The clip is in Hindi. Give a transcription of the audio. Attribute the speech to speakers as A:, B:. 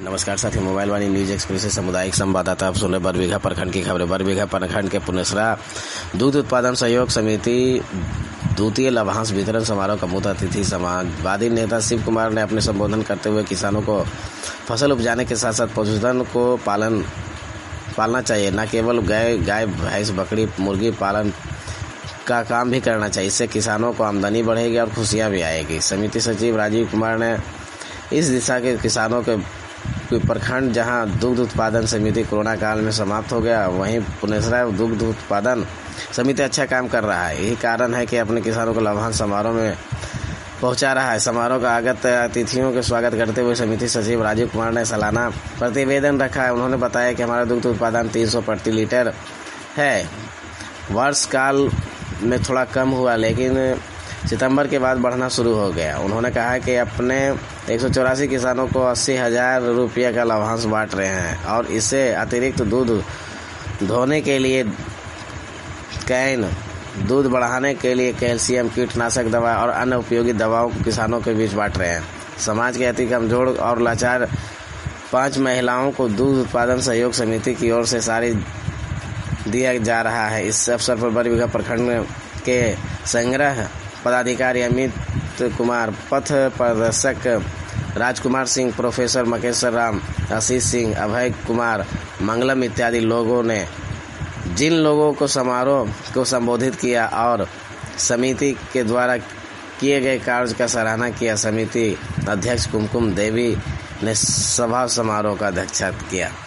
A: नमस्कार साथी, मोबाइल वाणी न्यूज एक्सप्रेस से सामुदायिक संवाददाता आप सुन रहे बरबीघा प्रखंड की खबरें। बरबीघा प्रखंड के पुनेसरा दूध उत्पादन सहयोग समिति द्वितीय लाभांश वितरण समारोह का मुख्य अतिथि समाजवादी नेता शिव कुमार ने अपने संबोधन करते हुए किसानों को फसल उपजाने के साथ साथ पशुधन को पालना चाहिए, न केवल गाय भैंस बकरी मुर्गी पालन का काम भी करना चाहिए। इससे किसानों को आमदनी बढ़ेगी और खुशियां भी आएगी। समिति सचिव राजीव कुमार ने इस दिशा के किसानों के प्रखंड जहां दुग्ध उत्पादन समिति कोरोना काल में समाप्त हो गया, वहीं पुनेसरा दुग्ध उत्पादन समिति अच्छा काम कर रहा है। यही कारण है कि अपने किसानों को लाभांश समारोह में पहुंचा रहा है। समारोह का आगत अतिथियों के स्वागत करते हुए समिति सचिव राजीव कुमार ने सालाना प्रतिवेदन रखा है। उन्होंने बताया कि हमारा दुग्ध उत्पादन 300 प्रति लीटर है। वर्ष काल में थोड़ा कम हुआ, लेकिन सितंबर के बाद बढ़ना शुरू हो गया। उन्होंने कहा कि अपने 184 किसानों को 80,000 रुपये का लाभांश बांट रहे हैं और इससे अतिरिक्त दूध धोने के लिए कैन, दूध बढ़ाने के लिए कैल्शियम, कीटनाशक दवा और अन्य उपयोगी दवाओं को किसानों के बीच बांट रहे हैं। समाज के अति कमजोर और लाचार 5 महिलाओं को दूध उत्पादन सहयोग समिति की ओर से साड़ी दिया जा रहा है। इस अवसर पर बरबीघा प्रखंड के संग्रह पदाधिकारी अमित कुमार, पथ प्रदर्शक राजकुमार सिंह, प्रोफेसर मकेश्वर राम, आशीष सिंह, अभय कुमार, मंगलम इत्यादि लोगों ने जिन लोगों को समारोह को संबोधित किया और समिति के द्वारा किए गए कार्य का सराहना किया। समिति अध्यक्ष कुमकुम देवी ने सभा समारोह का अध्यक्षता किया।